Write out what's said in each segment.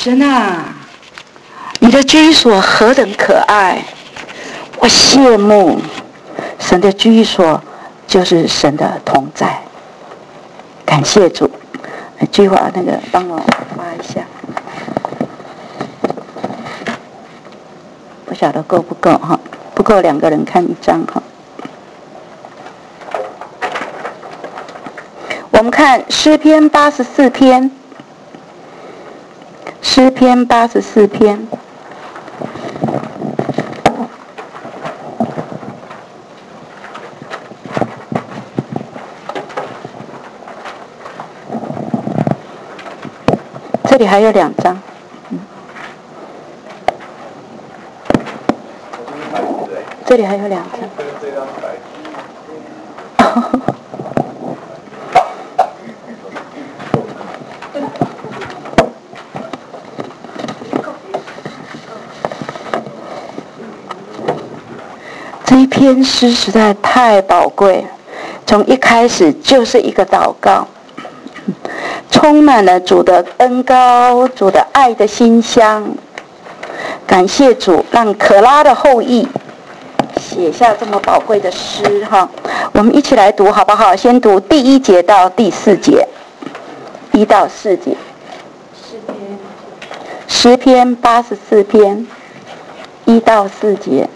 神啊，你的居所何等可爱，我羡慕。神的居所就是神的同在，感谢主。菊华那个帮我发一下，不晓得够不够哈，不够2个人看1张哈。我们看诗篇84篇，诗篇84篇。这里还有2张，这里还有2张。这一篇诗实在太宝贵，从一开始就是一个祷告。充满了主的恩膏，主的爱的馨香。感谢主，让可拉的后裔写下这么宝贵的诗哈。我们一起来读好不好？先读第1节到第4节，1到4节。诗篇84篇1到4节。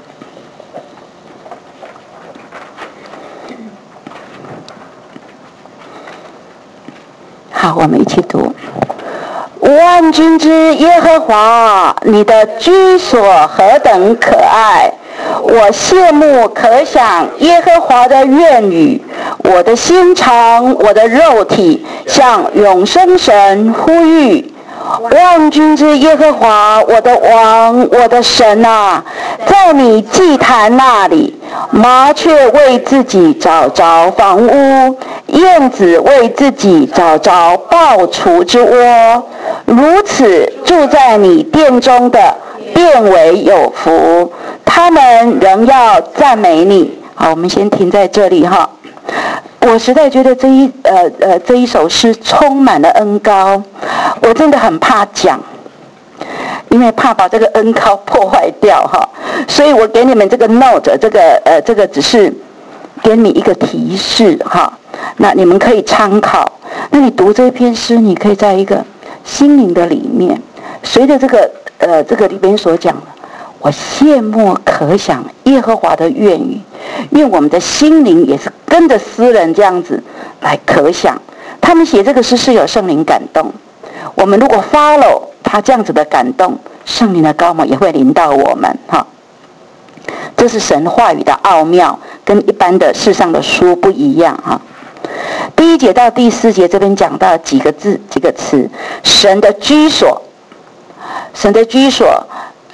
好，我们一起读。万军之耶和华，你的居所何等可爱！我羡慕可想耶和华的愿语，我的心肠，我的肉体向永生神呼吁。万军之耶和华，我的王，我的神啊，在你祭坛那里，麻雀为自己找着房屋，燕子为自己找着抱雏之窝，如此住在你殿中的便为有福，他们仍要赞美你。好，我们先停在这里哈。我实在觉得这一首诗充满了恩膏，我真的很怕讲，因为怕把这个恩膏破坏掉哈，所以我给你们这个 note， 这个只是给你一个提示哈，那你们可以参考。那你读这篇诗，你可以在一个心灵的里面，随着这个里边所讲的，我羡慕可想耶和华的愿语，愿我们的心灵也是跟着诗人这样子来可想。他们写这个诗是有圣灵感动，我们如果 follow 他这样子的感动，圣灵的膏抹也会临到我们哈。这是神话语的奥妙，跟一般的世上的书不一样哈。第1节到第4节这边讲到几个词，神的居所，神的居所，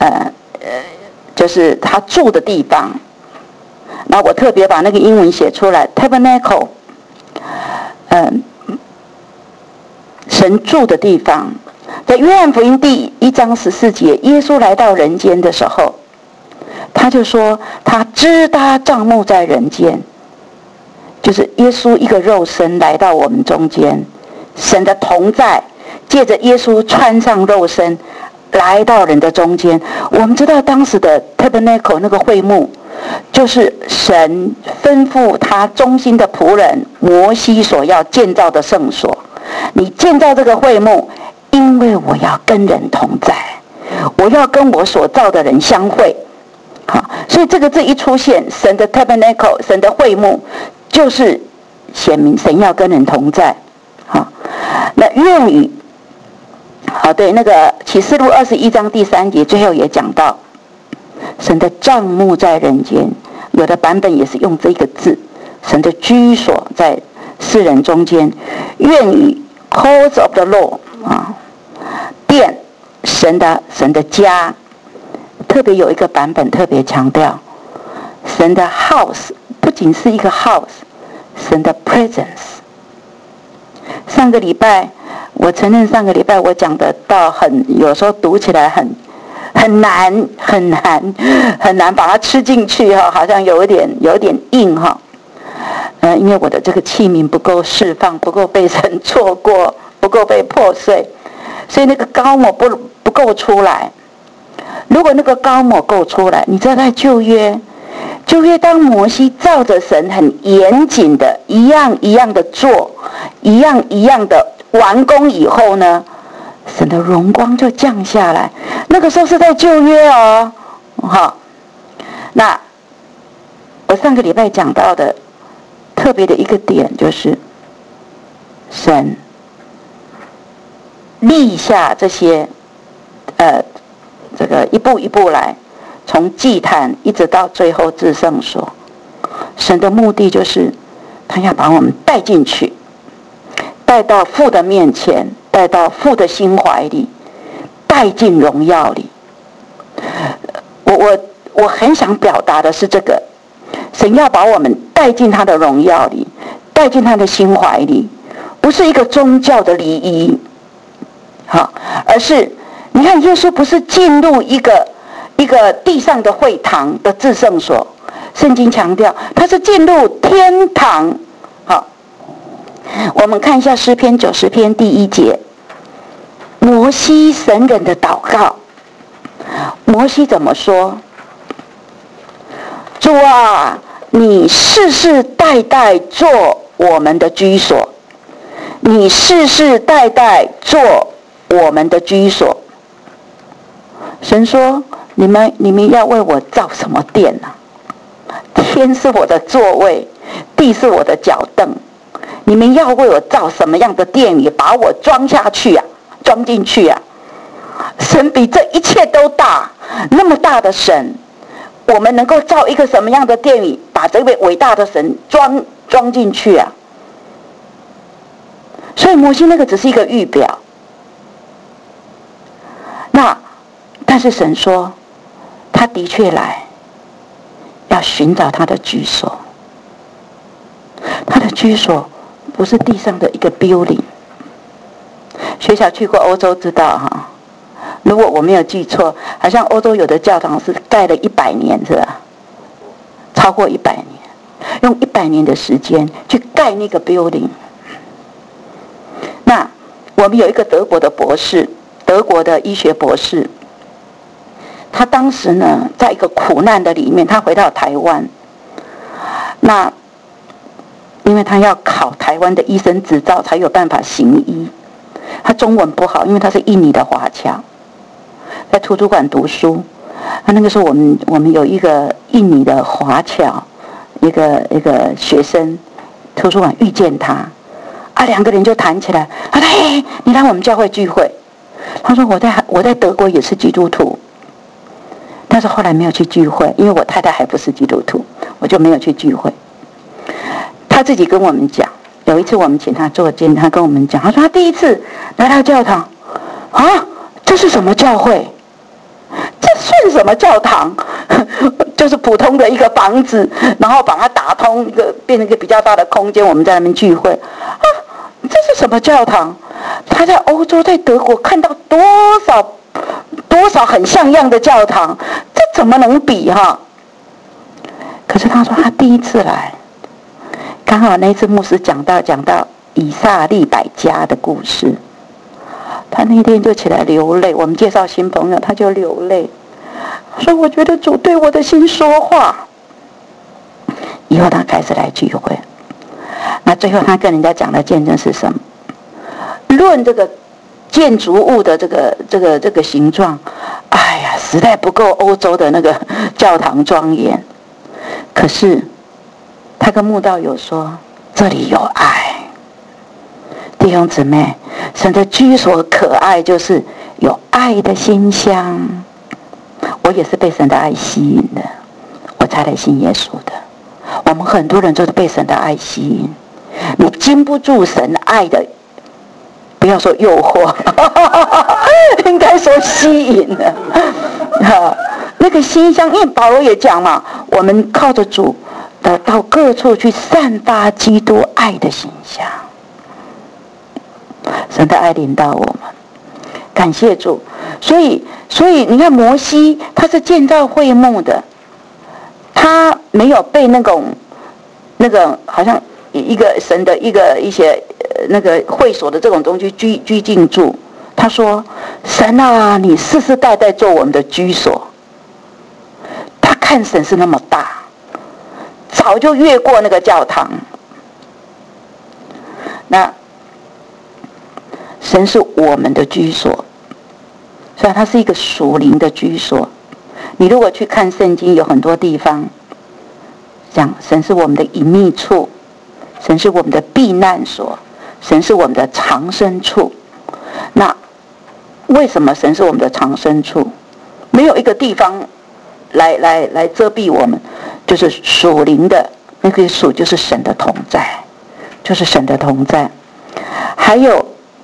就是他住的地方。那我特别把那个英文写出来 ，tabernacle， 神住的地方。在约翰福音第1章14节，耶稣来到人间的时候，他就说他支搭帐幕在人间，就是耶稣一个肉身来到我们中间，神的同在借着耶稣穿上肉身来到人的中间。我们知道当时的 tabernacle 那个会幕，就是神吩咐他忠心的仆人摩西所要建造的圣所。你建造这个会幕，因为我要跟人同在，我要跟我所造的人相会。好，所以这个字一出现，神的 tabernacle， 神的会幕，就是显明神要跟人同在。好，那愿语，好，对，那个启示录21章第3节最后也讲到，神的帐幕在人间，有的版本也是用这个字，神的居所在世人中间。愿语 ，courts of the Lord 啊，殿，神的家。特别有一个版本特别强调，神的 house 不仅是一个 house， 神的 presence。上个礼拜，我承认上个礼拜我讲的到有时候读起来很难把它吃进去哈，好像有点硬哈。因为我的这个器皿不够释放，不够被神做过，不够被破碎，所以那个膏抹不够出来，如果那个高某够出来，你知道在旧约当摩西照着神很严谨的一样一样的做，一样一样的完工以后呢，神的荣光就降下来。那个时候是在旧约哦，好，那我上个礼拜讲到的特别的一个点就是神立下这些这个一步一步来，从祭坛一直到最后至圣所，神的目的就是他要把我们带进去，带到父的面前，带到父的心怀里，带进荣耀里。我很想表达的是这个，神要把我们带进他的荣耀里，带进他的心怀里，不是一个宗教的礼仪，好，而是你看耶稣不是进入一个地上的会堂的至圣所，圣经强调他是进入天堂。好，我们看一下诗篇90篇第1节，摩西神人的祷告。摩西怎么说？主啊，你世世代代做我们的居所，你世世代代做我们的居所。神说，你们要为我造什么殿啊？天是我的座位，地是我的脚凳，你们要为我造什么样的殿宇，把我装下去啊，装进去啊？神比这一切都大，那么大的神，我们能够造一个什么样的殿宇，把这位伟大的神装进去啊？所以摩西那个只是一个预表。但是神说，他的确来，要寻找他的居所。他的居所不是地上的一个 building。学校去过欧洲知道哈，如果我没有记错，好像欧洲有的教堂是盖了100年，是吧？超过100年，用100年的时间去盖那个 building。那我们有一个德国的博士，德国的医学博士，他当时呢，在一个苦难的里面，他回到台湾，那因为他要考台湾的医生执照才有办法行医，他中文不好，因为他是印尼的华侨，在图书馆读书。那个时候我们有一个印尼的华侨，一个学生，图书馆遇见他，两个人就谈起来。他说：“嘿，你来我们教会聚会。”他说：“我在德国也是基督徒。”但是后来没有去聚会，因为我太太还不是基督徒，我就没有去聚会。他自己跟我们讲，有一次我们请他做见，他跟我们讲，他说他第一次来到教堂，这是什么教会？这算什么教堂？就是普通的一个房子，然后把它打通，变成一个比较大的空间，我们在那边聚会。这是什么教堂？他在欧洲，在德国看到多少很像样的教堂，这怎么能比哈？可是他说他第一次来，刚好那次牧师讲到以撒利百加的故事，他那天就起来流泪。我们介绍新朋友，他就流泪，说我觉得主对我的心说话。以后他开始来聚会，那最后他跟人家讲的见证是什么？论这个建筑物的这个形状，实在不够欧洲的那个教堂庄严。可是他跟慕道友说，这里有爱。弟兄姊妹，神的居所可爱，就是有爱的馨香。我也是被神的爱吸引的，我才来信耶稣的。我们很多人都是被神的爱吸引，你经不住神爱的，不要说诱惑，应该说吸引的。那个馨香，因为保罗也讲嘛，我们靠着主到各处去散发基督爱的馨香。神的爱领导我们，感谢主。所以你看摩西，他是建造会幕的，他没有被那种好像一个神的一些那个会所的这种东西拘禁住。他说神啊，你世世代代做我们的居所。他看神是那么大，早就越过那个教堂。那神是我们的居所，虽然它是一个属灵的居所。你如果去看圣经，有很多地方讲神是我们的隐秘处，神是我们的避难所，神是我们的藏身处。那为什么神是我们的藏身处？没有一个地方来遮蔽我们，就是属灵的那个属，就是神的同在，就是神的同在。还有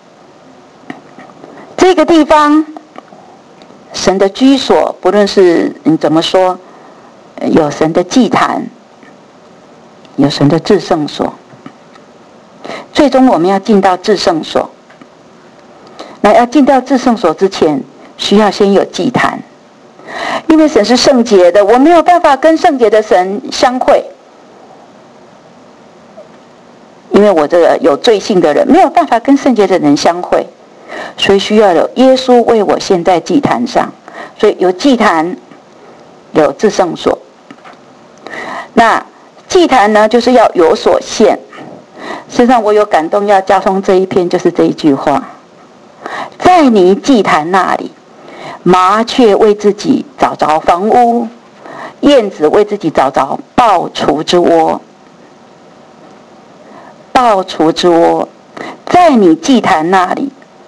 这个地方，神的居所，不论是你怎么说，有神的祭坛，有神的至圣所。最终我们要进到至圣所，那要进到至圣所之前，需要先有祭坛，因为神是圣洁的，我没有办法跟圣洁的神相会，因为我这个有罪性的人没有办法跟圣洁的人相会，所以需要有耶稣为我献在祭坛上。所以有祭坛，有至圣所。那祭坛呢，就是要有所献。实际上我有感动要交通这一篇，就是这一句话：在你祭坛那里，麻雀为自己找着房屋，燕子为自己找着抱雏之窝。抱雏之窝，在你祭坛那里，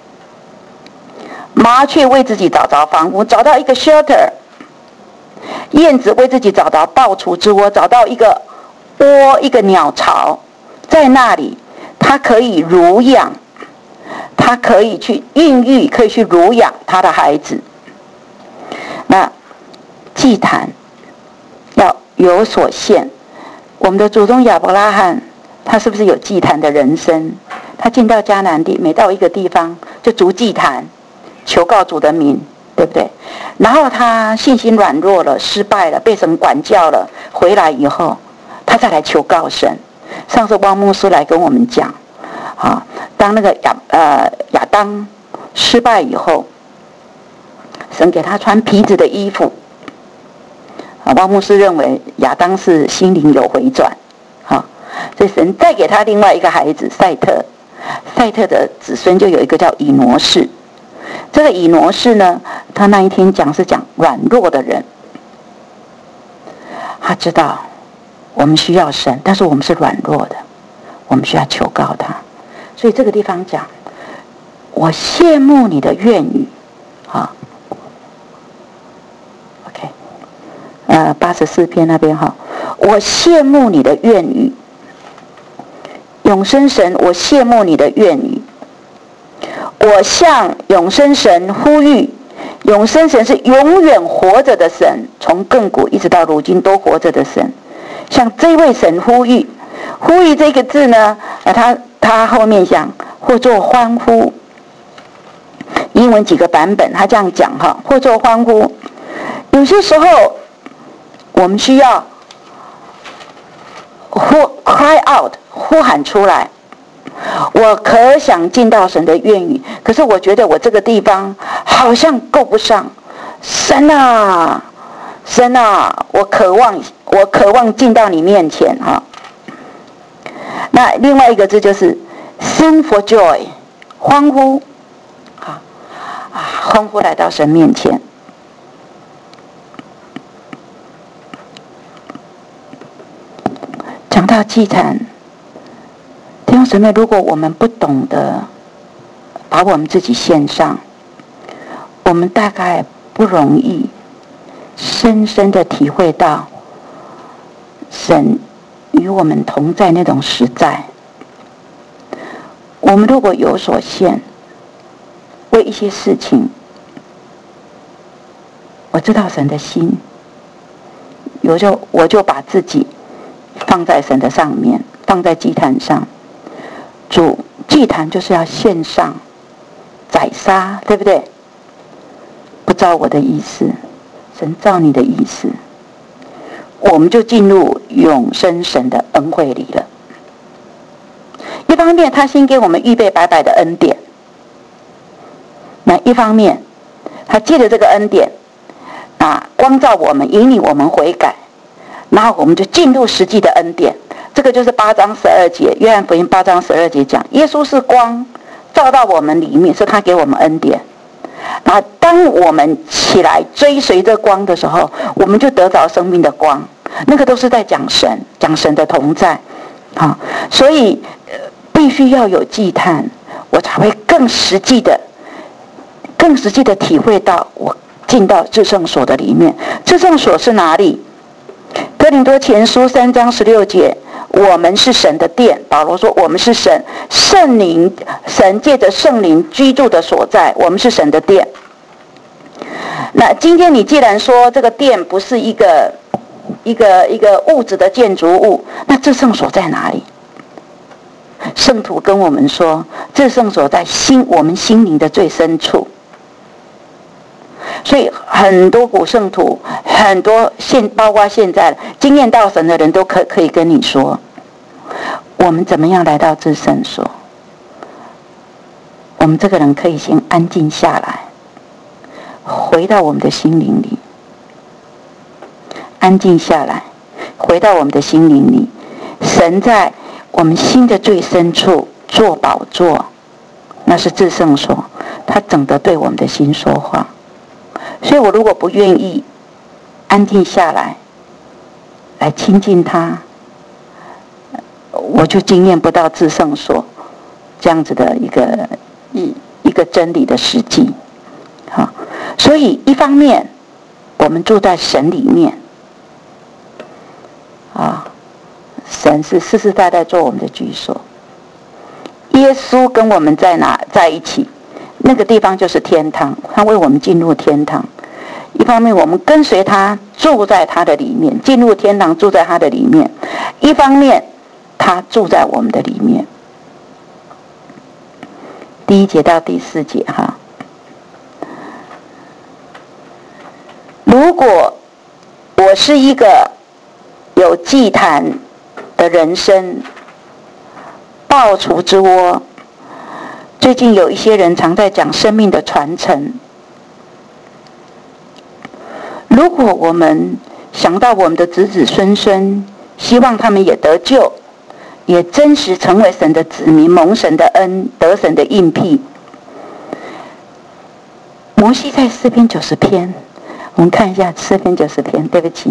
麻雀为自己找着房屋，找到一个 shelter； 燕子为自己找到抱雏之窝，找到一个窝，一个鸟巢，在那里，它可以乳养，它可以去孕育，可以去乳养它的孩子。那祭坛要有所献。我们的祖宗亚伯拉罕，他是不是有祭坛的人生？他进到迦南地，每到一个地方就筑祭坛，求告主的名，对不对？然后他信心软弱了，失败了，被神管教了，回来以后，他再来求告神。上次汪牧师来跟我们讲，当那个亚当失败以后，神给他穿皮子的衣服。汪牧师认为亚当是心灵有回转，所以神再给他另外一个孩子赛特。赛特的子孙就有一个叫以挪士。这个以挪士呢，他那一天讲是讲软弱的人，他知道我们需要神，但是我们是软弱的，我们需要求告他。所以这个地方讲，我羡慕你的愿语，OK， 84篇那边我羡慕你的愿语，永生神，我羡慕你的愿语。我向永生神呼吁，永生神是永远活着的神，从亘古一直到如今都活着的神。向这位神呼吁，呼吁这个字呢，他后面讲或作欢呼。英文几个版本他这样讲或作欢呼。有些时候我们需要cry out， 呼喊出来。我可想进到神的愿语，可是我觉得我这个地方好像够不上。神啊，神啊，我渴望进到你面前那另外一个字就是 sing for joy， 欢呼欢呼来到神面前。讲到祭坛，弟兄姊妹，如果我们不懂得把我们自己献上，我们大概不容易深深的体会到神与我们同在那种实在。我们如果有所献，为一些事情，我知道神的心，我就把自己放在神的上面，放在祭坛上。主，祭坛就是要献上宰杀，对不对？不照我的意思，神照你的意思，我们就进入永生神的恩惠里了。一方面他先给我们预备白白的恩典， 那一方面，他借着这个恩典光照我们，引领我们悔改，然后我们就进入实际的恩典。这个就是8章12节，约翰福音8章12节讲，耶稣是光，照到我们里面，是他给我们恩典。然后当我们起来追随这光的时候，我们就得着生命的光。那个都是在讲神，讲神的同在。所以必须要有祭坛，我才会更实际的体会到我进到至圣所的里面。至圣所是哪里？哥林多前书3章16节，我们是神的殿。保罗说我们是神借着圣灵居住的所在，我们是神的殿。那今天你既然说这个殿不是一个物质的建筑物，那至圣所在哪里？圣徒跟我们说，至圣所在我们心灵的最深处。所以很多古圣徒，很多包括现在经验到神的人都可以跟你说，我们怎么样来到至圣所？我们这个人可以先安静下来，回到我们的心灵里，安静下来，回到我们的心灵里。神在我们心的最深处做宝座，那是至圣所，他整得对我们的心说话。所以我如果不愿意安静下来亲近他，我就经验不到至圣所这样子的一个真理的实际。所以一方面我们住在神里面神是世世代代做我们的居所，耶稣跟我们在一起，那个地方就是天堂，他为我们进入天堂。一方面我们跟随他，住在他的里面，进入天堂，住在他的里面；一方面他住在我们的里面。第1节到第4节如果我是一个有祭坛的人生，爆除之窝，最近有一些人常在讲生命的传承。如果我们想到我们的子子孙孙，希望他们也得救，也真实成为神的子民，蒙神的恩，得神的应辟。摩西在诗篇90篇，我们看一下诗篇90篇，对不起，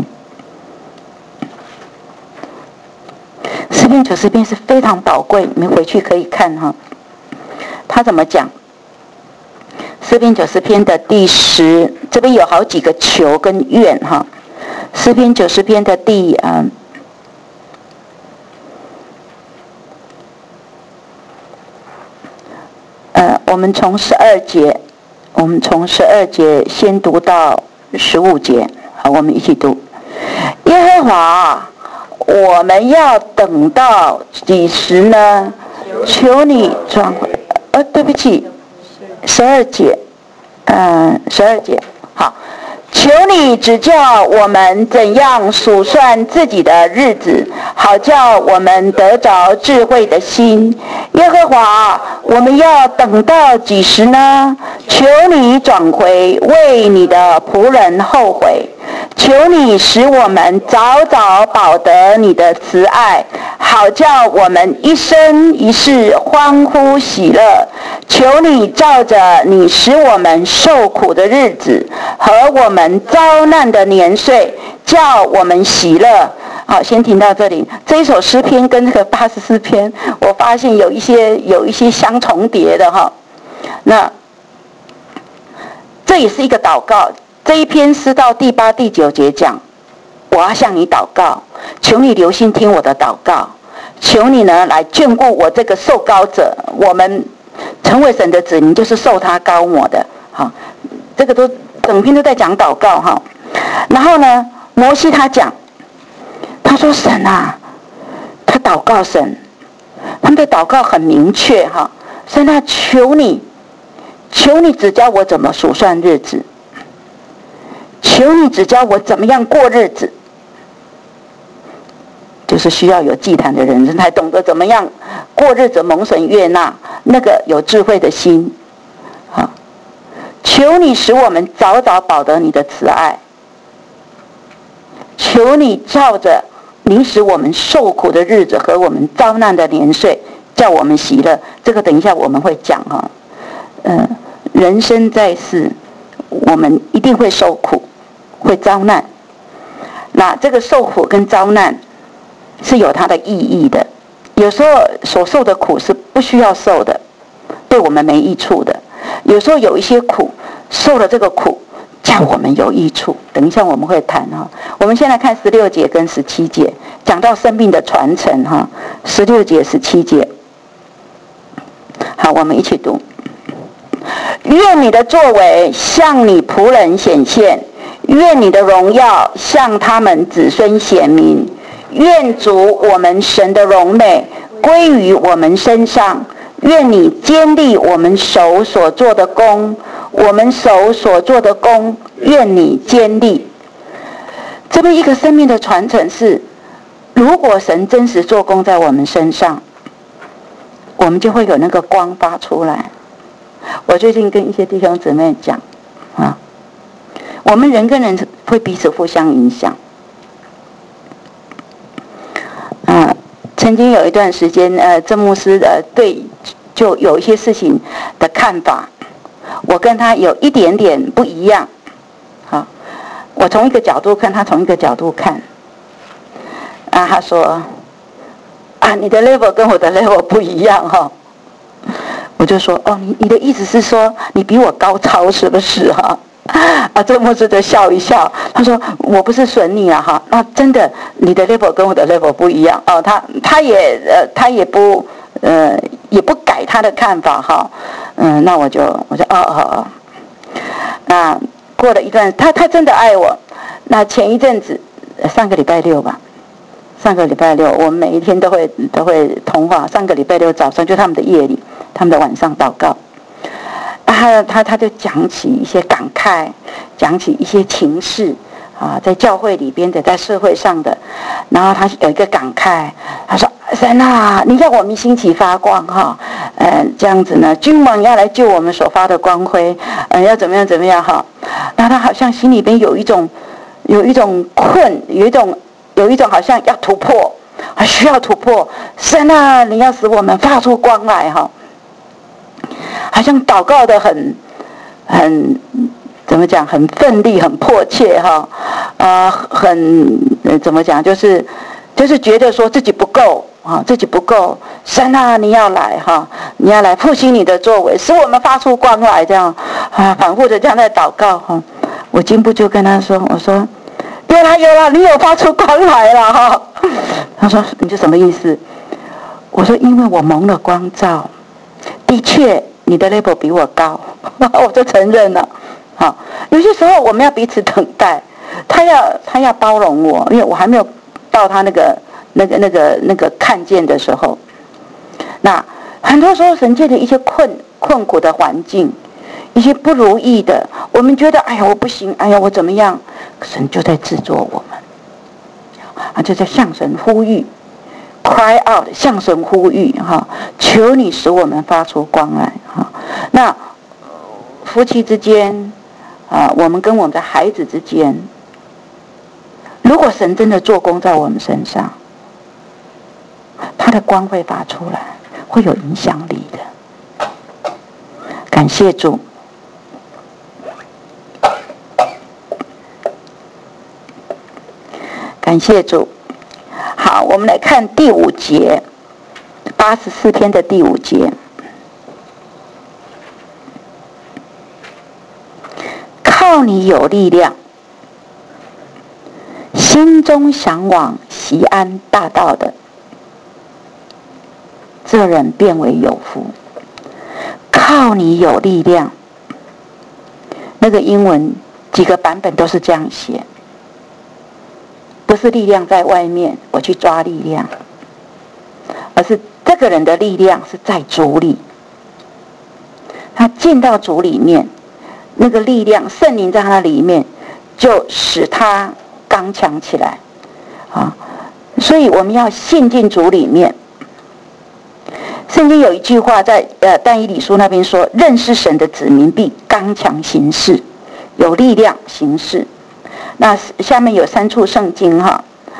诗篇90篇是非常宝贵，你们回去可以看他怎么讲。诗篇90篇的第10，这边有好几个求跟愿诗篇90篇的我们从12节先读到15节，我们一起读。耶和华，我们要等到几时呢？求你转回。对不起，12节，12节，好，求你指教我们怎样数算自己的日子，好叫我们得着智慧的心。耶和华，我们要等到几时呢？求你转回，为你的仆人后悔。求你使我们早早饱得你的慈爱，好叫我们一生一世欢呼喜乐。求你照着你使我们受苦的日子和我们遭难的年岁，叫我们喜乐。好，先停到这里。这一首诗篇跟这个84篇，我发现有一些相重叠的那这也是一个祷告。这一篇诗到第8、第9节讲，我要向你祷告，求你留心听我的祷告，求你呢来眷顾我这个受膏者。我们成为神的子民，就是受他膏抹的。这个都整篇都在讲祷告然后呢，摩西他讲，他说神啊，他祷告神，他们的祷告很明确神啊，求你指教我怎么数算日子，求你指教我怎么样过日子。就是需要有祭坛的人才懂得怎么样过日子，蒙神悦纳，那个有智慧的心求你使我们早早保得你的慈爱，求你照着你使我们受苦的日子和我们遭难的年岁，叫我们喜乐。这个等一下我们会讲哈。人生在世，我们一定会受苦，会遭难。那这个受苦跟遭难是有它的意义的。有时候所受的苦是不需要受的，对我们没益处的。有时候有一些苦，受了这个苦叫我们有益处。等一下我们会谈哈。我们先来看16节跟17节，讲到生命的传承哈。16节17节，好，我们一起读。愿你的作为向你仆人显现，愿你的荣耀向他们子孙显明。愿主我们神的荣美归于我们身上。愿你坚立我们手所做的工，我们手所做的工，愿你坚立。这么一个生命的传承是，如果神真实做工在我们身上，我们就会有那个光发出来。我最近跟一些弟兄姊妹讲啊，我们人跟人会彼此互相影响。曾经有一段时间，郑牧师对就有一些事情的看法，我跟他有一点点不一样。好，我从一个角度看，他从一个角度看。他说你的 level 跟我的 level 不一样哈。我就说你的意思是说你比我高超是不是哈？郑牧师就笑一笑，他说我不是损你了哈，那真的你的 level 跟我的 level 不一样他也不改他的看法哈。那我就那过了一段，他真的爱我。那前一阵子上个礼拜六吧，上个礼拜六我们每一天都会通话。上个礼拜六早上就他们的夜里，他们的晚上祷告。他就讲起一些感慨，讲起一些情事在教会里边的，在社会上的。然后他有一个感慨，他说：“神啊，你要我们兴起发光哈，这样子呢，君王要来救我们所发的光辉，要怎么样哈。”那他好像心里边有一种困，有一种好像要突破，需要突破。神啊，你要使我们发出光来哈。好像祷告的很怎么讲，很奋力，很迫切哈，怎么讲，就是觉得说自己不够自己不够。神啊，你要来哈，你要来复兴你的作为，使我们发出光来，这样反复的这样在祷告哈。我进步就跟他说，我说有了，你有发出光来了哈。他说你这什么意思？我说因为我蒙了光照，的确你的 level 比我高，我就承认了。好，有些时候我们要彼此等待，他要包容我，因为我还没有到他那个看见的时候。那很多时候神界的一些困苦的环境，一些不如意的，我们觉得哎呀我不行，哎呀我怎么样，神就在制作我们，就在向神呼吁。cry out， 向神呼吁哈，求你使我们发出光来哈。那夫妻之间我们跟我们的孩子之间，如果神真的做工在我们身上，他的光会发出来，会有影响力的。感谢主。感谢主。好，我们来看第5节，84篇的第5节。靠你有力量，心中向往锡安大道的，这人变为有福。靠你有力量，那个英文几个版本都是这样写。不是力量在外面，我去抓力量，而是这个人的力量是在主里。他进到主里面，那个力量，圣灵在他里面，就使他刚强起来所以我们要信进主里面。圣经经有一句话在但以理书那边说，认识神的子民必刚强行事，有力量行事。那下面有3处圣经哈，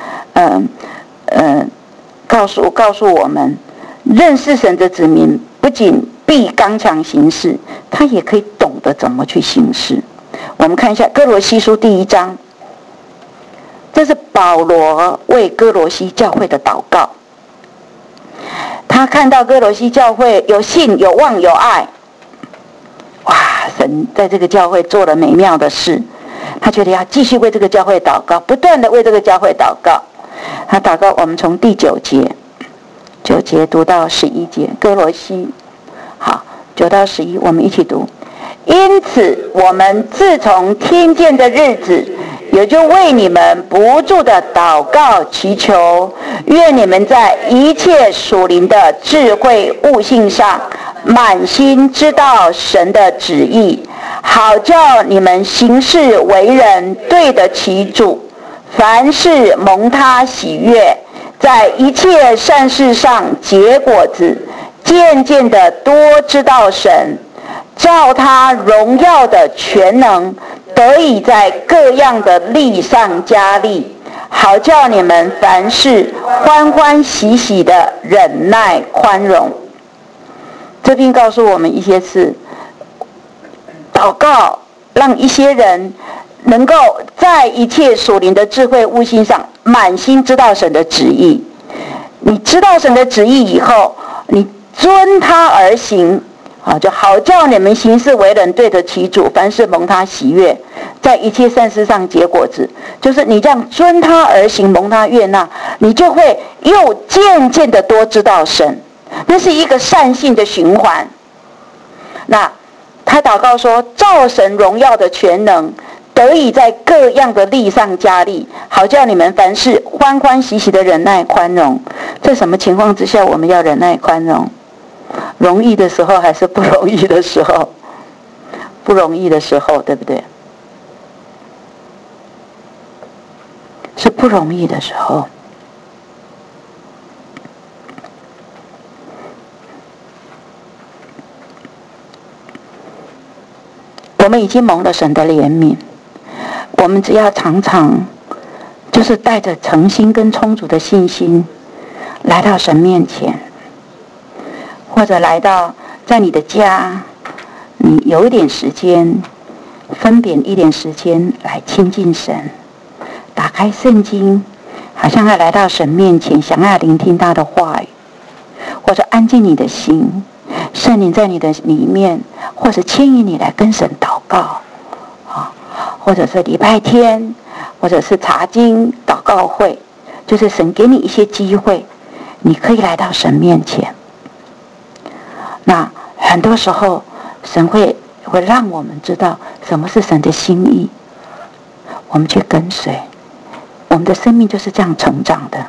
告诉我们，认识神的子民不仅必刚强行事，他也可以懂得怎么去行事。我们看一下哥罗西书第1章，这是保罗为哥罗西教会的祷告。他看到哥罗西教会有信有望有爱，哇，神在这个教会做了美妙的事，他觉得要继续为这个教会祷告，不断的为这个教会祷告。他祷告，我们从第9节读到11节，哥罗西好9到11，我们一起读。因此我们自从听见的日子，也就为你们不住的祷告祈求，愿你们在一切属灵的智慧悟性上，满心知道神的旨意，好叫你们行事为人对得起主，凡事蒙他喜悦，在一切善事上结果子，渐渐的多知道神，照他荣耀的全能，得以在各样的力上加力，好叫你们凡事欢欢喜喜的忍耐宽容。这边告诉我们一些事，祷告让一些人能够在一切属灵的智慧悟性上满心知道神的旨意。你知道神的旨意以后，你遵他而行，就好叫你们行事为人对得起主，凡事蒙他喜悦，在一切善事上结果子。就是你这样遵他而行，蒙他悦纳，你就会又渐渐的多知道神。那是一个善性的循环。那他祷告说，照神荣耀的全能，得以在各样的力上加力，好叫你们凡事欢欢喜喜的忍耐宽容。在什么情况之下我们要忍耐宽容？容易的时候还是不容易的时候？不容易的时候，对不对？是不容易的时候。我们已经蒙了神的怜悯，我们只要常常就是带着诚心跟充足的信心来到神面前，或者来到在你的家，你有一点时间，分别一点时间来亲近神，打开圣经，好像要来到神面前，想要聆听他的话语，或者安静你的心，圣灵在你的里面，或者牵引你来跟神祷告，或者是礼拜天，或者是查经祷告会，就是神给你一些机会，你可以来到神面前。那很多时候神会让我们知道什么是神的心意，我们去跟随，我们的生命就是这样成长的。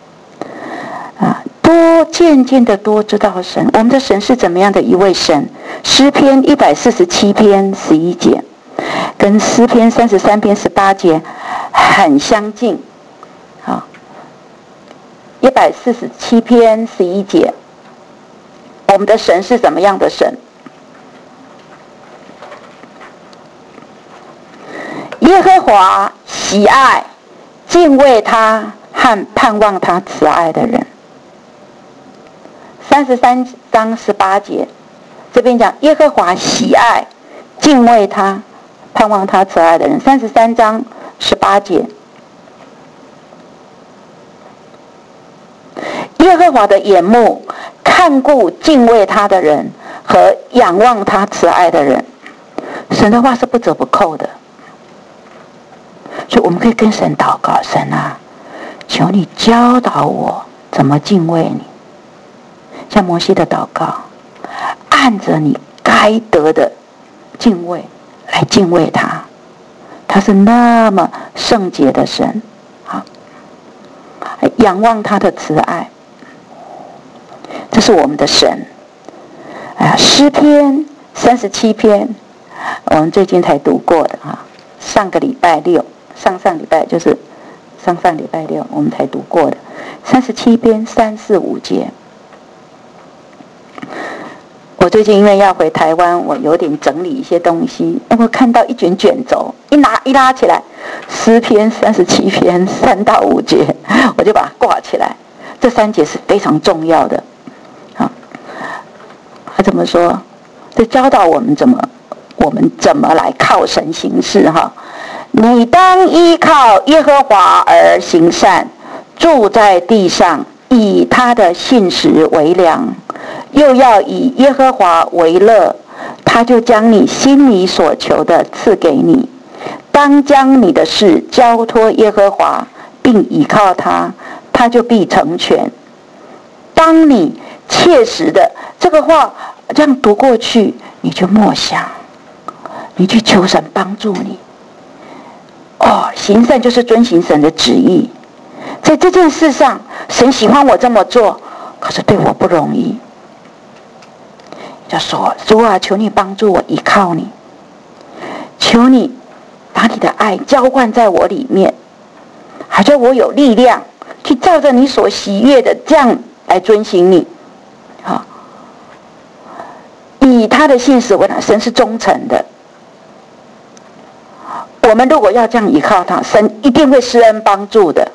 渐渐的多知道神，我们的神是怎么样的一位神？诗篇147篇11节跟诗篇33篇18节很相近。147篇11节，我们的神是怎么样的神？耶和华喜爱敬畏他和盼望他慈爱的人。33章18节，这边讲耶和华喜爱敬畏他盼望他慈爱的人。33章18节，耶和华的眼目看顾敬畏他的人和仰望他慈爱的人。神的话是不折不扣的，所以我们可以跟神祷告，神啊，求你教导我怎么敬畏你。像摩西的祷告，按着你该得的敬畏来敬畏他，他是那么圣洁的神，仰望他的慈爱，这是我们的神。诗篇37篇，我们最近才读过的上个礼拜六，上上礼拜六我们才读过的37篇3、4、5节。 我最近因为要回台湾，我有点整理一些东西，我看到一卷卷轴，一拉起来，10篇、37篇，3到5节，我就把它挂起来。这3节是非常重要的。他怎么说？这教导我们怎么来靠神行事哈。你当依靠耶和华而行善，住在地上，以他的信实为粮，又要以耶和华为乐，他就将你心里所求的赐给你。当将你的事交托耶和华，并倚靠他，他就必成全。当你切实的这个话这样读过去，你就默想，你去求神帮助你。行善就是遵行神的旨意。在这件事上，神喜欢我这么做，可是对我不容易。就说主啊，求你帮助我，依靠你，求你把你的爱浇灌在我里面，好叫我有力量去照着你所喜悦的这样来遵行你。以他的信实为粮，神是忠诚的。我们如果要这样依靠他，神一定会施恩帮助的。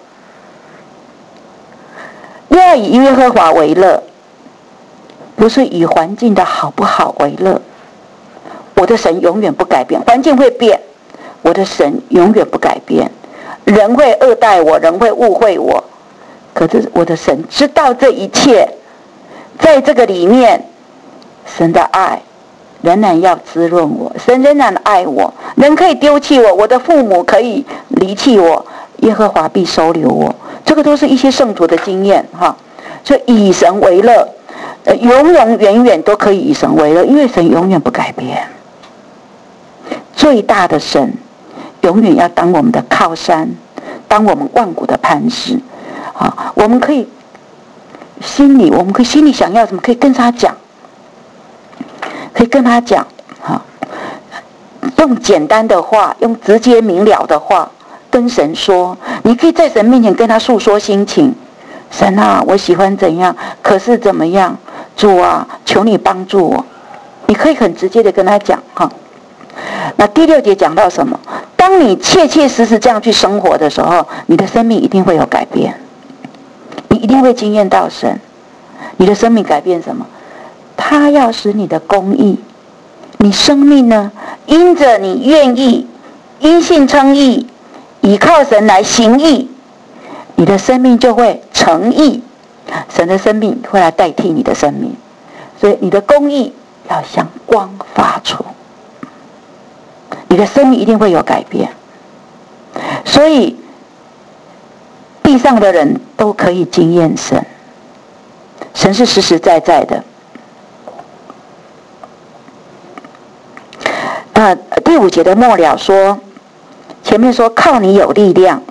要以耶和华为乐，不是以环境的好不好为乐。我的神永远不改变，环境会变，我的神永远不改变。人会恶待我，人会误会我，可是我的神知道这一切，在这个里面，神的爱仍然要滋润我，神仍然爱我。人可以丢弃我，我的父母可以离弃我，耶和华必收留我。这个都是一些圣徒的经验哈。所以以神为乐，永永远远都可以以神为乐，因为神永远不改变。最大的神永远要当我们的靠山，当我们万古的磐石啊！我们可以心里想要什么，可以跟他讲，用简单的话，用直接明了的话跟神说。你可以在神面前跟他诉说心情。神啊，我喜欢怎样，可是怎么样？主啊，求你帮助我。你可以很直接的跟他讲哈。那第6节讲到什么？当你切切实实这样去生活的时候，你的生命一定会有改变，你一定会经验到神。你的生命改变什么？他要使你的公义，你生命呢，因着你愿意因信称义，倚靠神来行义，你的生命就会成义，神的生命会来代替你的生命。所以你的公义要像光发出，你的生命一定会有改变。所以地上的人都可以经验神，神是实实在在的。第5节的末了说，前面说靠你有力量，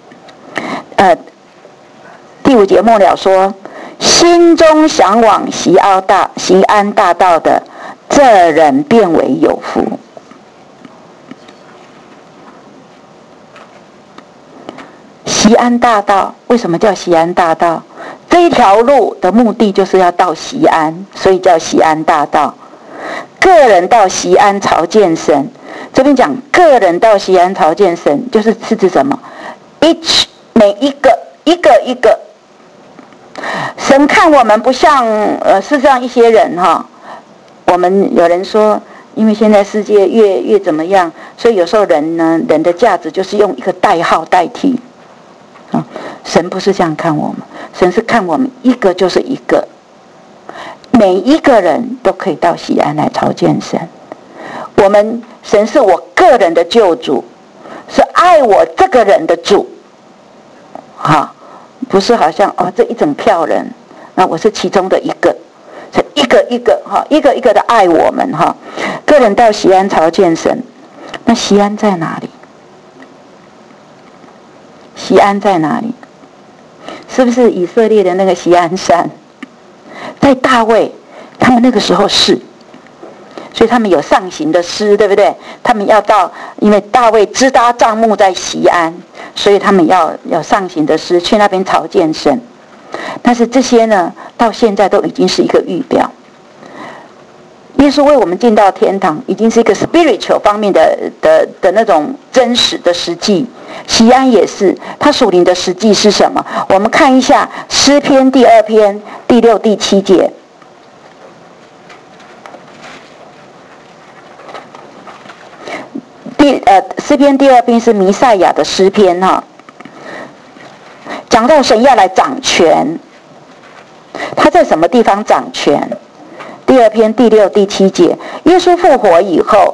第5节末了说，心中向往锡安大道的，这人便为有福。锡安大道为什么叫锡安大道？这一条路的目的就是要到锡安，所以叫锡安大道。个人到锡安朝见神，这边讲个人到锡安朝见神，就是指什么？每一个神看我们不像世上一些人哈。我们有人说，因为现在世界越怎么样，所以有时候人的价值就是用一个代号代替。神不是这样看我们，神是看我们一个就是一个，每一个人都可以到锡安来朝见神。神是我个人的救主，是爱我这个人的主，不是好像这一整票人，那我是其中的一个，是一个一个的爱我们哈。个人到锡安朝见神，那锡安在哪里？锡安在哪里？是不是以色列的那个锡安山？在大卫他们那个时候是，所以他们有上行的诗，对不对？他们要到，因为大卫支搭帐幕在锡安，所以他们要上行的诗，去那边朝见神。但是这些呢，到现在都已经是一个预表。 耶稣为我们进到天堂，已经是一个 spiritual 方面的那种真实的实际。锡安也是，它属灵的实际是什么？我们看一下诗篇第2篇第6、第7节。诗篇第2篇是弥赛亚的诗篇哈，讲到神要来掌权，他在什么地方掌权？第2篇第6、第7节，耶稣复活以后，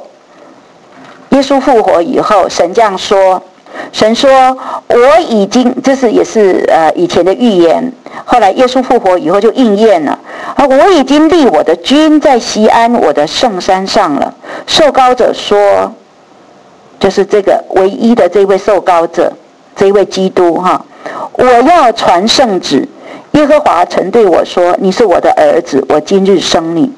神这样说，神说：“我已经，这是也是以前的预言，后来耶稣复活以后就应验了。我已经立我的君在锡安我的圣山上了。”受膏者说，就是这个唯一的这位受膏者，这一位基督哈，我要传圣旨。耶和华曾对我说：“你是我的儿子，我今日生你。”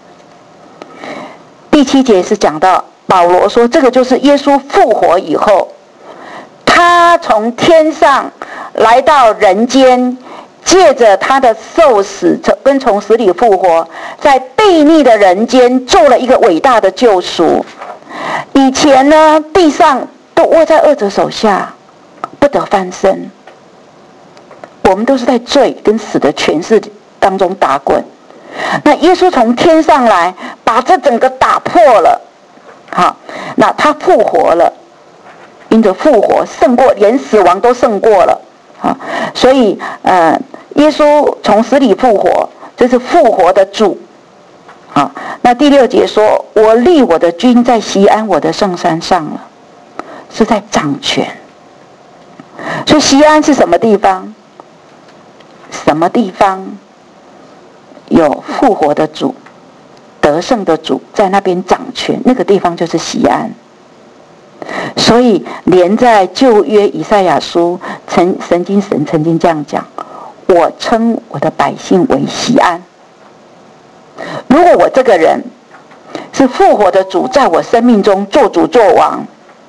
第7节是讲到保罗说，这个就是耶稣复活以后，他从天上来到人间，借着他的受死跟从死里复活，在悖逆的人间做了一个伟大的救赎。以前呢，地上都握在恶者手下，不得翻身。我们都是在罪跟死的权势当中打滚。那耶稣从天上来，把这整个打破了。好，那他复活了，因着复活胜过，连死亡都胜过了。好，所以耶稣从死里复活，这是复活的主。好，那第6节说：“我立我的君在锡安我的圣山上了”，是在掌权。所以锡安是什么地方？什么地方有复活的主、得胜的主在那边掌权，那个地方就是锡安。所以连在旧约以赛亚书神曾经这样讲：“我称我的百姓为锡安。”如果我这个人是复活的主在我生命中做主做王，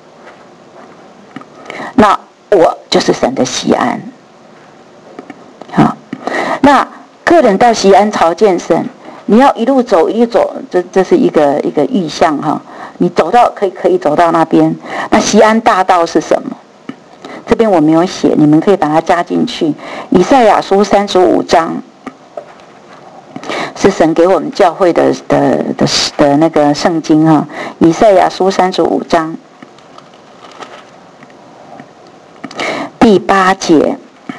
那我就是神的锡安。好，那个人到锡安朝见神，你要一路走，这是一个意象哈。你走到可以走到那边。那锡安大道是什么？这边我没有写，你们可以把它加进去。以赛亚书35章。是神给我们教会的那个圣经哈，以赛亚书35章第8节，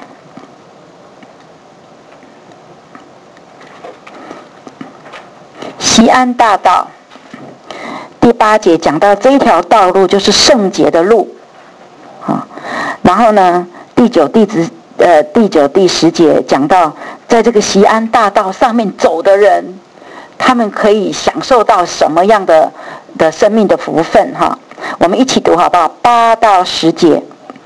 锡安大道第8节讲到这一条道路就是圣洁的路，啊，然后呢第9、第10节讲到。在这个锡安大道上面走的人，他们可以享受到什么样的生命的福分哈？我们一起读好不好？8到10节，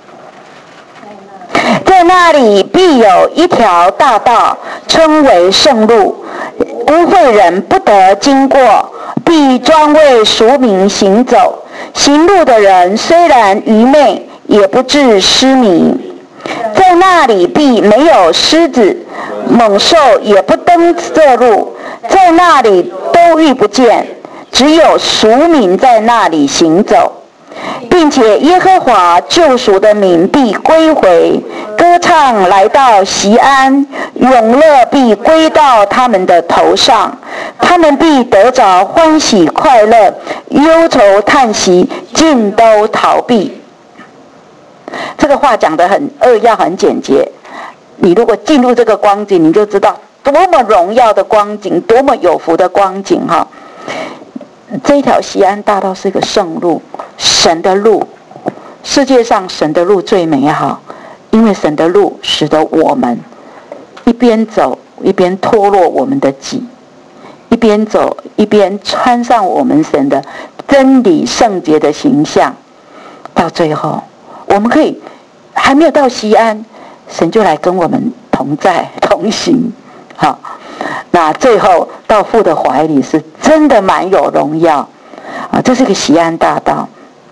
在那里必有一条大道，称为圣路，污秽人不得经过，必专为赎民行走。行路的人虽然愚昧，也不致失迷。在那里必没有狮子、猛兽，也不登这路，在那里都遇不见，只有赎民在那里行走，并且耶和华救赎的民必归回，歌唱来到锡安，永乐必归到他们的头上，他们必得着欢喜快乐，忧愁叹息尽都逃避。这个话讲得很扼要，很简洁。你如果进入这个光景，你就知道多么荣耀的光景，多么有福的光景哈！这一条锡安大道是一个圣路，神的路，世界上神的路最美好，因为神的路使得我们一边走一边脱落我们的己，一边走一边穿上我们神的真理圣洁的形象，到最后我们可以还没有到锡安，神就来跟我们同在同行。好，那最后到父的怀里是真的满有荣耀啊！这是个锡安大道。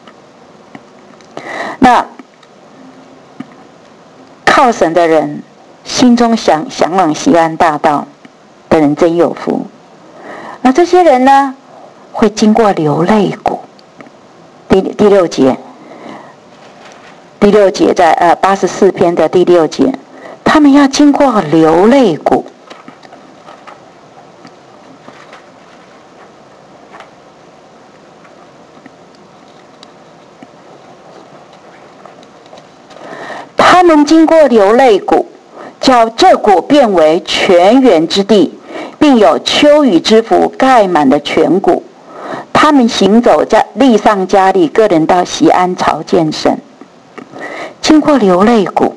那靠神的人，心中向往锡安大道的人真有福。 那这些人呢，会经过流泪谷。第六节在84篇的第6节，他们要经过流泪谷。他们经过流泪谷，叫这谷变为泉源之地，并有秋雨之福盖满了全谷。他们行走力上加力，个人到锡安朝见神。经过流泪谷，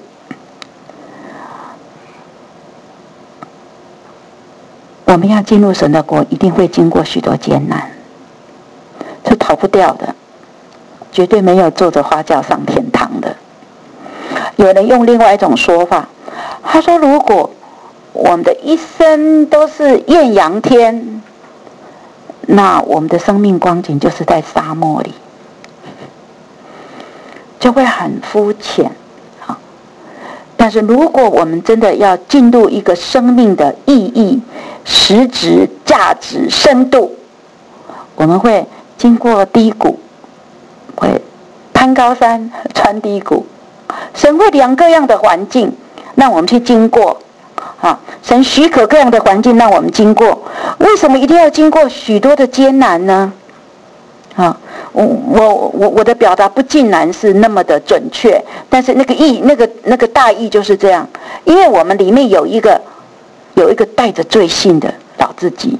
我们要进入神的国，一定会经过许多艰难，是逃不掉的，绝对没有坐着花轿上天堂的。有人用另外一种说法，他说如果我们的一生都是艳阳天，那我们的生命光景就是在沙漠里，就会很肤浅。但是如果我们真的要进入一个生命的意义、实质、价值、深度，我们会经过低谷，会攀高山穿低谷。神会量各样的环境让我们去经过，神许可各样的环境让我们经过。为什么一定要经过许多的艰难呢？我的表达不尽然是那么的准确，但是那个大意就是这样。因为我们里面有一个带着罪性的老自己。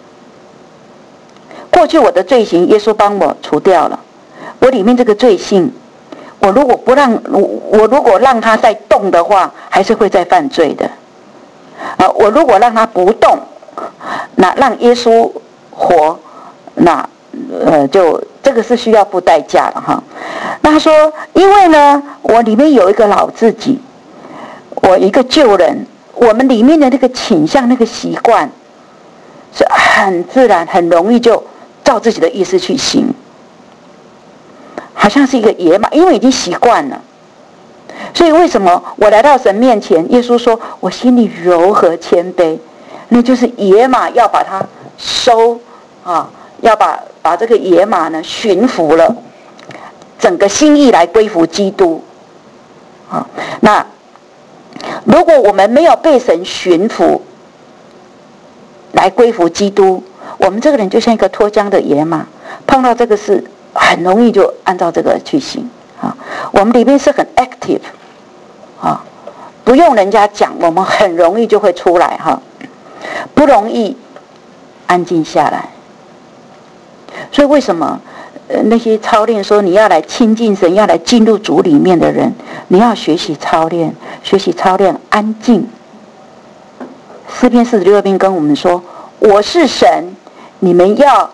过去我的罪行，耶稣帮我除掉了。我里面这个罪性，我如果让他再动的话，还是会再犯罪的。我如果让他不动，那让耶稣活，那就这个是需要付代价了哈。那他说，因为呢，我里面有一个老自己，我一个旧人，我们里面的那个倾向、那个习惯，是很自然、很容易就照自己的意思去行，好像是一个野马，因为已经习惯了。所以为什么我来到神面前，耶稣说我心里柔和谦卑，那就是野马要把它收要把这个野马呢驯服了，整个心意来归服基督。那如果我们没有被神驯服来归服基督，我们这个人就像一个脱缰的野马，碰到这个事很容易就按照这个去行。我们里面是很 active，不用人家讲，我们很容易就会出来，不容易安静下来。所以为什么那些操练说你要来亲近神，要来进入主里面的人，你要学习操练安静。诗篇46篇跟我们说，我是神，你们要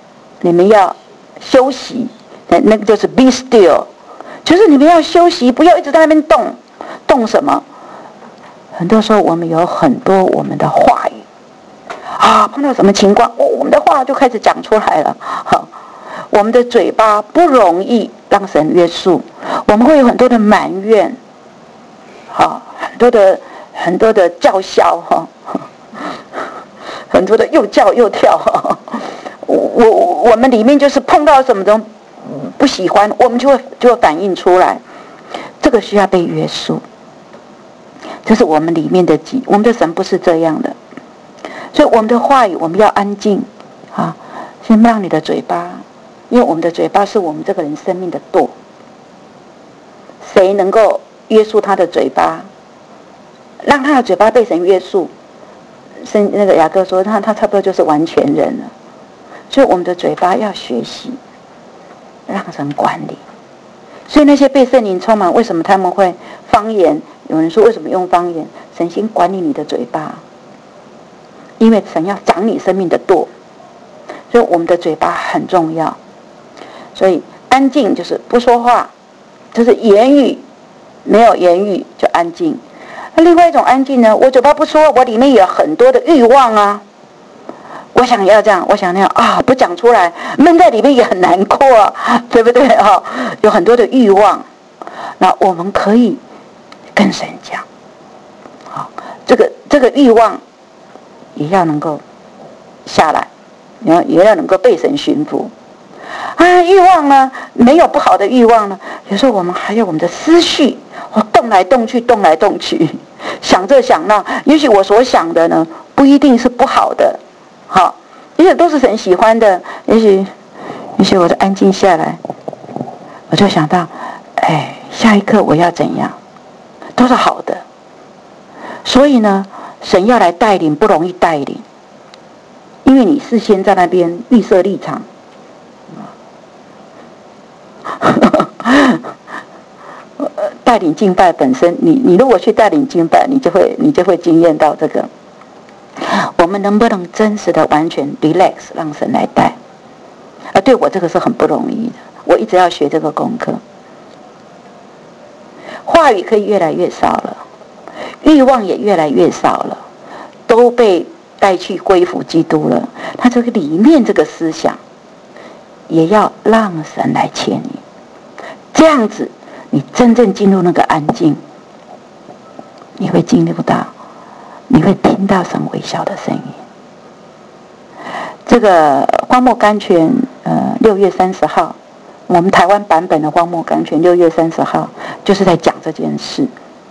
休息，那个就是 be still， 就是你们要休息，不要一直在那边动什么。很多时候我们有很多我们的话语碰到什么情况，我们的话就开始讲出来了。我们的嘴巴不容易让神约束，我们会有很多的埋怨，很多的叫嚣，很多的又叫又跳。我们里面就是碰到什么都不喜欢，我们就会反映出来。这个需要被约束，这是我们里面的我们的神不是这样的。所以我们的话语我们要安静先让你的嘴巴，因为我们的嘴巴是我们这个人生命的舵。谁能够约束他的嘴巴，让他的嘴巴被神约束，那个雅各说他差不多就是完全人了。所以我们的嘴巴要学习让神管理。所以那些被圣灵充满，为什么他们会方言？有人说为什么用方言？神先管理你的嘴巴，因为神要长你生命的舵。所以我们的嘴巴很重要。所以安静就是不说话，就是言语没有言语就安静。那另外一种安静呢，我嘴巴不说，我里面有很多的欲望我想要这样，我想那样不讲出来，闷在里面也很难过对不对有很多的欲望，那我们可以跟神讲这个欲望也要能够下来也要能够被神驯服。欲望呢，没有不好的欲望呢。有时候我们还有我们的思绪，动来动去，动来动去，想这想那。也许我所想的呢，不一定是不好的，好，也许都是神喜欢的。也许我就安静下来，我就想到，下一刻我要怎样，都是好的。所以呢，神要来带领不容易带领，因为你事先在那边预设立场。带领敬拜本身，你如果去带领敬拜，你就会经验到这个。我们能不能真实的完全 relax， 让神来带？对我这个是很不容易的，我一直要学这个功课。话语可以越来越少了，欲望也越来越少了，都被带去归服基督了。他这个里面这个思想，也要让神来牵引，这样子你真正进入那个安静，你会经历不到，你会听到神微小的声音。这个荒漠甘泉6月30号，我们台湾版本的荒漠甘泉6月30号就是在讲这件事。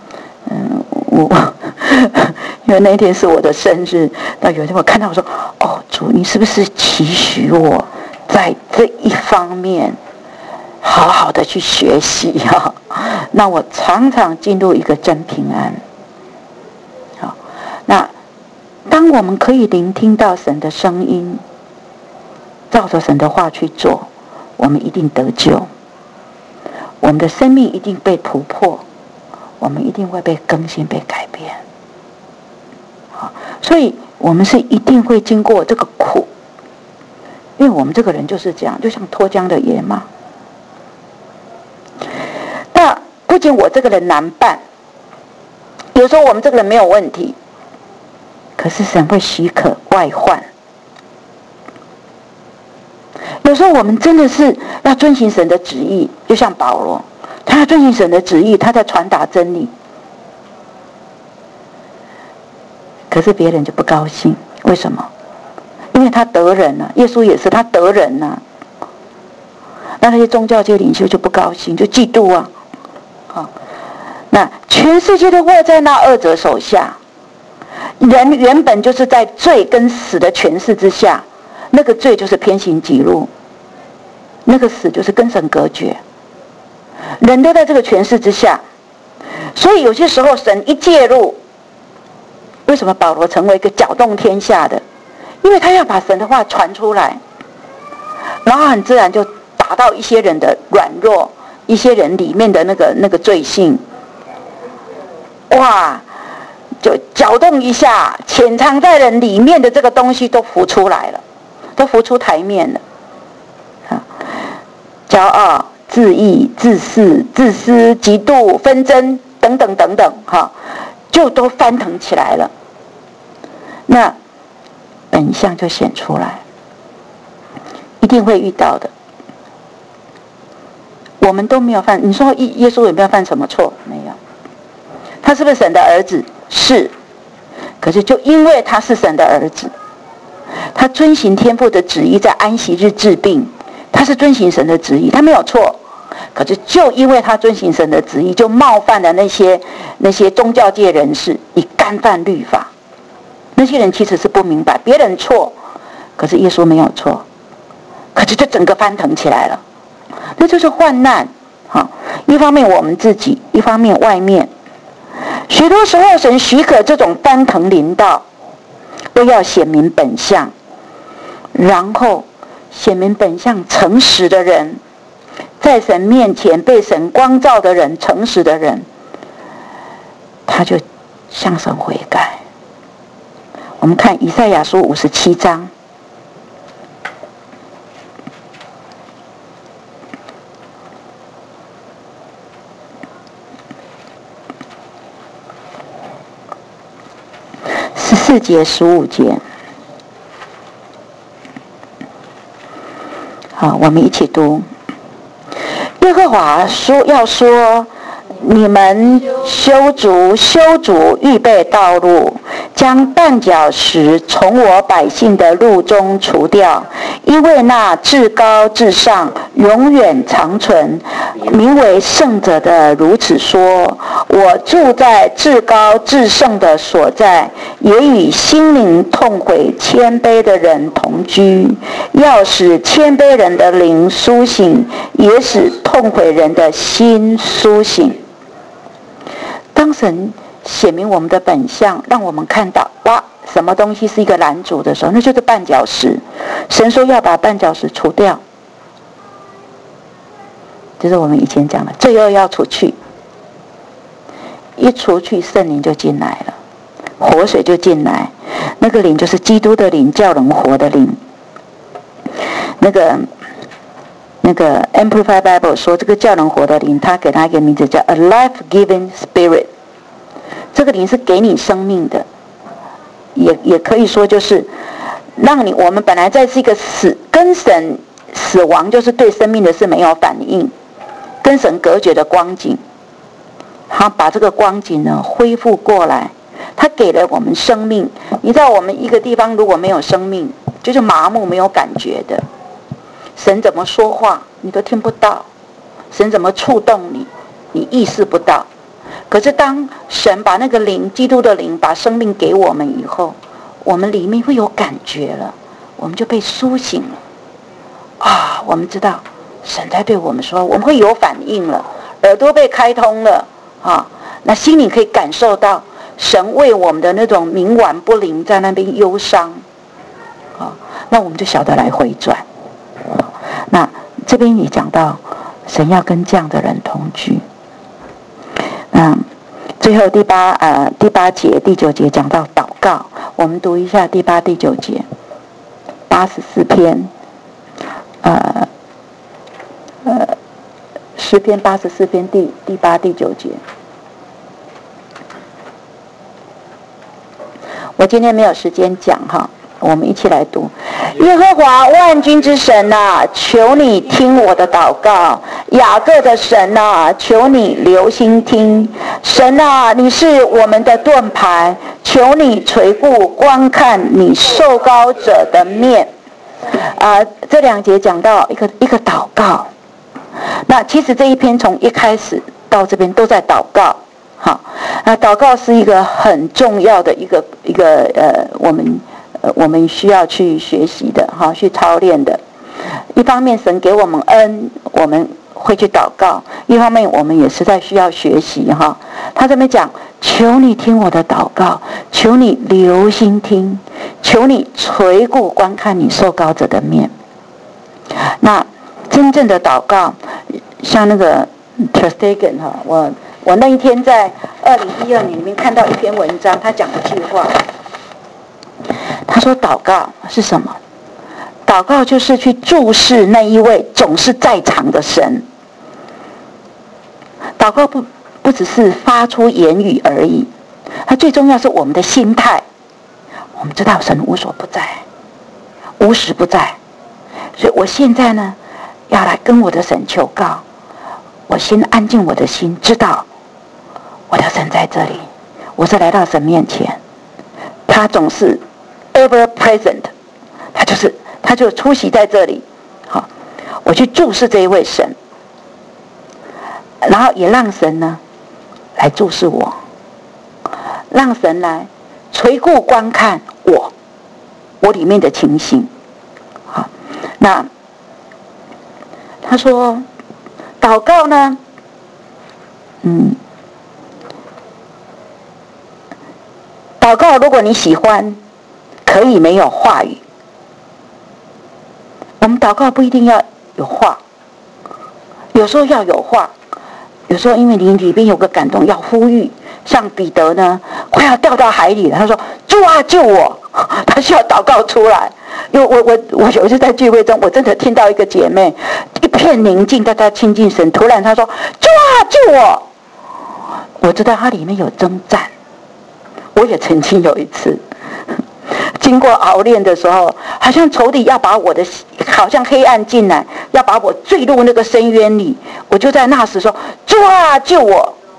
因为那一天是我的生日，那有一天我看到我说，主，你是不是期许我在这一方面好好的去学习啊？那我常常进入一个真平安。好，那当我们可以聆听到神的声音，照着神的话去做，我们一定得救，我们的生命一定被突破，我们一定会被更新、被改变。好，所以我们是一定会经过这个苦，因为我们这个人就是这样，就像脱缰的野马。那不仅我这个人难办，有时候我们这个人没有问题，可是神会许可外患。有时候我们真的是要遵行神的旨意，就像保罗，他要遵行神的旨意，他在传达真理，可是别人就不高兴。为什么？因为他得人了，耶稣也是，他得人了。那些宗教界领袖就不高兴，就嫉妒啊。那全世界都握在那二者手下，人原本就是在罪跟死的权势之下，那个罪就是偏行己路，那个死就是跟神隔绝，人都在这个权势之下。所以有些时候神一介入，为什么保罗成为一个搅动天下的？因为他要把神的话传出来，然后很自然就打到一些人的软弱，一些人里面的那个罪性，哇，就搅动一下，潜藏在人里面的这个东西都浮出来了，都浮出台面了。骄傲、自义、自私、嫉妒、纷争等等等等，就都翻腾起来了。那本相就显出来，一定会遇到的。我们都没有犯，你说耶稣有没有犯什么错？没有。他是不是神的儿子？是。可是就因为他是神的儿子，他遵行天父的旨意，在安息日治病，他是遵行神的旨意，他没有错。可是就因为他遵行神的旨意，就冒犯了那些宗教界人士，以干犯律法。那些人其实是不明白，别人错，可是耶稣没有错，可是就整个翻腾起来了。这就是患难。一方面我们自己，一方面外面。许多时候神许可这种翻腾临到，都要显明本相，然后显明本相诚实的人，在神面前被神光照的人，诚实的人，他就向神悔改。我们看以赛亚书57章14节15节。好，我们一起读。耶和华说你们修筑预备道路，将绊脚石从我百姓的路中除掉，因为那至高至上永远长存，名为圣者的如此说：我住在至高至圣的所在，也与心灵痛悔谦卑的人同居，要使谦卑人的灵苏醒，也使痛悔人的心苏醒。当神显明我们的本相，让我们看到哇，什么东西是一个拦阻的时候，那就是绊脚石。神说要把绊脚石除掉，就是我们以前讲的罪恶要除去，一除去圣灵就进来了，活水就进来，那个灵就是基督的灵，叫人活的灵。那个 Amplified Bible 说，这个叫人活的灵，他给他一个名字叫 A Life-Giving Spirit。这个灵是给你生命的，也可以说就是让我们本来在是一个跟神死亡，就是对生命的事没有反应，跟神隔绝的光景，他把这个光景呢恢复过来，他给了我们生命。你知道我们一个地方如果没有生命，就是麻木没有感觉的，神怎么说话你都听不到，神怎么触动你你意识不到。可是当神把那个灵，基督的灵把生命给我们以后，我们里面会有感觉了，我们就被苏醒了啊！我们知道神在对我们说，我们会有反应了，耳朵被开通了啊，那心里可以感受到神为我们的那种冥顽不灵在那边忧伤啊，那我们就晓得来回转。那这边也讲到神要跟这样的人同居。最后第八节第9节讲到祷告，我们读一下第8、第9节，84篇，诗篇84篇第8、第9节。我今天没有时间讲哈，我们一起来读。耶和华万军之神啊，求你听我的祷告，雅各的神啊，求你留心听。神啊，你是我们的盾牌，求你垂顾观看你受膏者的面。这2节讲到一个祷告。那其实这一篇从一开始到这边都在祷告。好，那祷告是一个很重要的一个我们需要去学习的哈，去操练的。一方面神给我们恩，我们会去祷告；一方面我们也实在需要学习哈。他这边讲，求你听我的祷告，求你留心听，求你垂顾观看你受膏者的面。那真正的祷告，像那个 Tersteegen 哈，我那一天在2012年里面看到一篇文章，他讲一句话，他说祷告是什么？祷告就是去注视那一位总是在场的神。祷告不只是发出言语而已，它最重要是我们的心态。我们知道神无所不在，无时不在，所以我现在呢要来跟我的神求告，我先安静我的心，知道我的神在这里，我是来到神面前，他总是 ever present， 他就出席在这里。好，我去注视这一位神，然后也让神呢来注视我，让神来垂顾观看我里面的情形。好，那他说祷告呢，祷告如果你喜欢，可以没有话语。我们祷告不一定要有话，有时候要有话，有时候因为你里边有个感动要呼吁，像彼得呢快要掉到海里了，他说主啊救我，他需要祷告出来。因为我有一次在聚会中，我真的听到一个姐妹一片宁静，在她亲近神，突然她说主啊救我，我知道她里面有征战。我也曾经有一次经过熬炼的时候，好像仇敌要把我的好像黑暗进来，要把我坠入那个深渊里，我就在那时说主啊救我，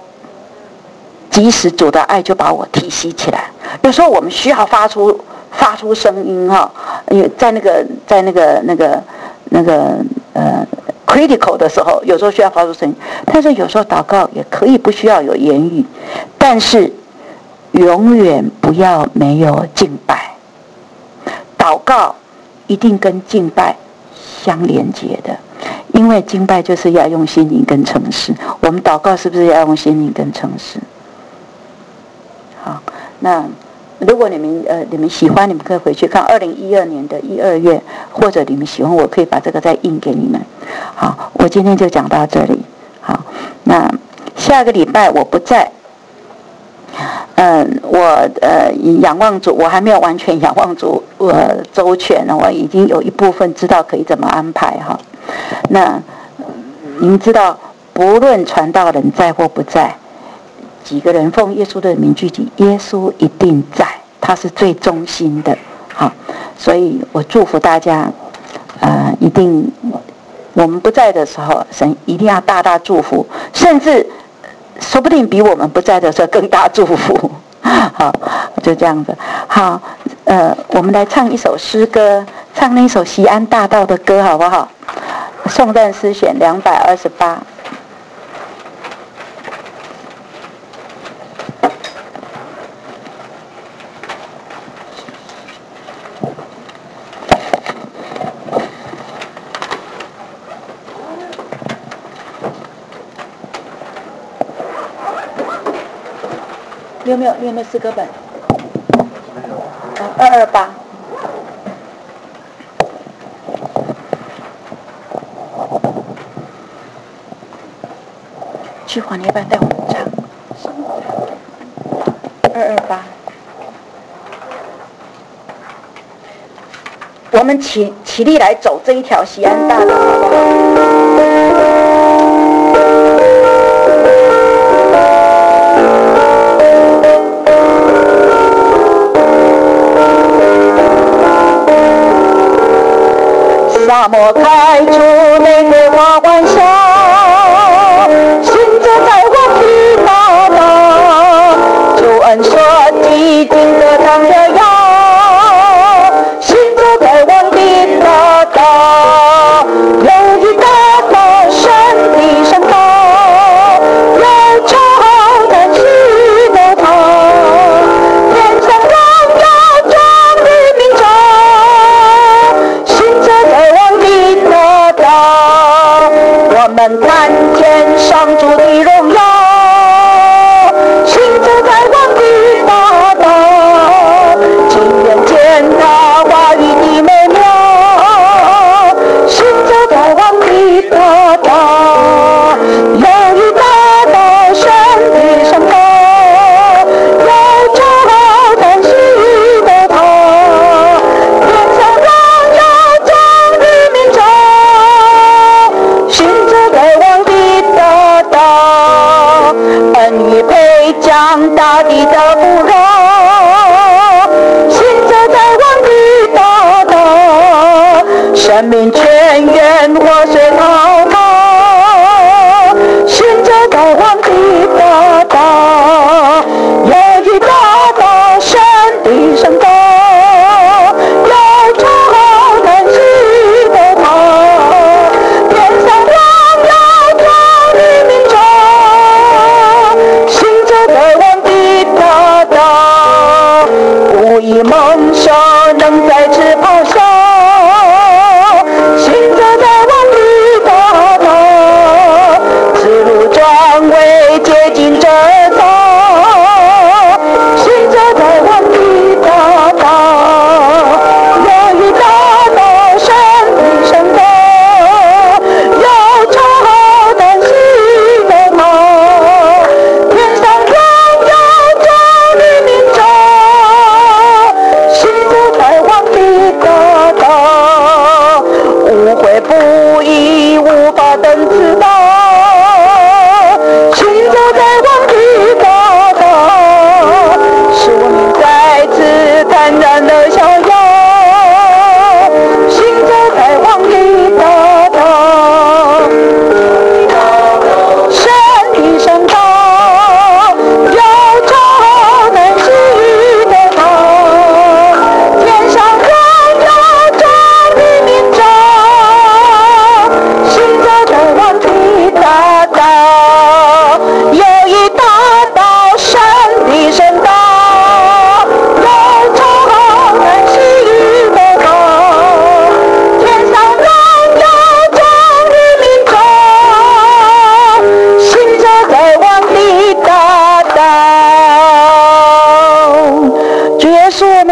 即使主的爱就把我提吸起来。有时候我们需要发出声音哈，因为在那个critical 的时候，有时候需要发出声音，但是有时候祷告也可以不需要有言语，但是永远不要没有敬拜。祷告一定跟敬拜相连接的，因为敬拜就是要用心灵跟诚实。我们祷告是不是要用心灵跟诚实？好，那如果你们喜欢，你们可以回去看2012年的1、2月，或者你们喜欢，我可以把这个再印给你们。好，我今天就讲到这里。好，那下个礼拜我不在。我仰望主，我还没有完全仰望主周全，我已经有一部分知道可以怎么安排哈。那您知道，不论传道人在或不在，几个人奉耶稣的名聚集，耶稣一定在，他是最忠心的。好，所以我祝福大家，一定我们不在的时候，神一定要大大祝福，甚至说不定比我们不在的时候更大祝福。好，就这样子。好，我们来唱一首诗歌，唱那首锡安大道的歌，好不好？颂赞诗选228。你有没有诗歌本？228。去华，你要不要带我们唱？228。我们起立来走这一条锡安大道，好不好？沙漠开出玫瑰花欢笑，行走在我的大道，主恩所激进的唱着摇，行走在我的大道，有一大道山的山道，有超难去的道，天上荣耀中的明照，行走在我们看见上主的荣耀，行走在我的大道，亲眼见他话语的美妙，行走在我的大道，有一大道山的山高，有超难去的道，天上荣耀中的明照，行走在我的大道，恩与配将大地的不饶，行走在我的大道，生命泉源活水滔滔，行走在我的大道，有一大道山的山高，有超难去的道，天上荣耀中的明照，行走在我的大道，不以蒙羞能再次咆哮，行走在我的大道，此路专为接近这道，行走在我的大道，有一大道山的山高，有超难去的道，天上荣耀中的明照，行走在我的大道，无悔不义无法等此道，行走在我的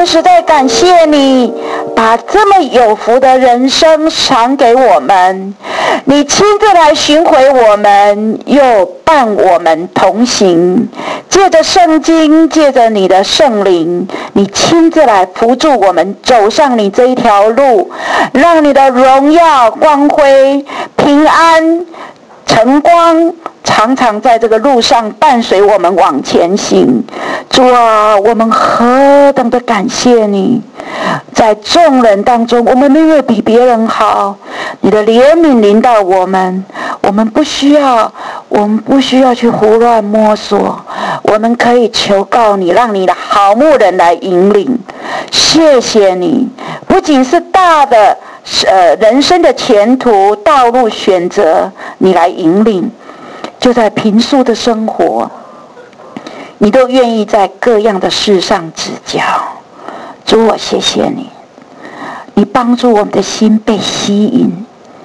实在感谢你，把这么有福的人生赏给我们，你亲自来寻回我们，又伴我们同行。借着圣经，借着你的圣灵，你亲自来扶助我们走上你这一条路，让你的荣耀、光辉、平安、晨光常常在这个路上伴随我们往前行。主啊，我们何等的感谢你，在众人当中我们没有比别人好，你的怜悯临到我们，我们不需要去胡乱摸索，我们可以求告你，让你的好牧人来引领。谢谢你，不仅是大的人生的前途道路选择你来引领，就在平素的生活你都愿意在各样的事上指教。主，我谢谢你，你帮助我们的心被吸引，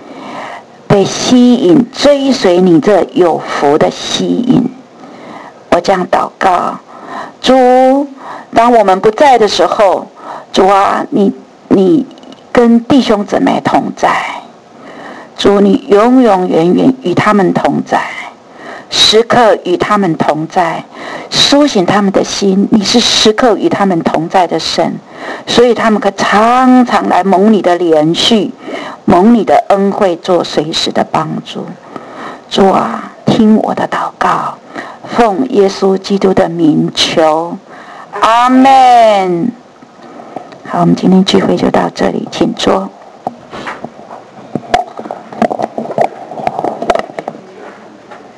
追随你这有福的吸引。我这样祷告，主，当我们不在的时候，主啊，你跟弟兄姊妹同在，主，你永永远远与他们同在，时刻与他们同在，苏醒他们的心。你是时刻与他们同在的神，所以他们可常常来蒙你的连续，蒙你的恩惠，做随时的帮助。主啊，听我的祷告，奉耶稣基督的名求，阿们。好，我们今天聚会就到这里，请坐。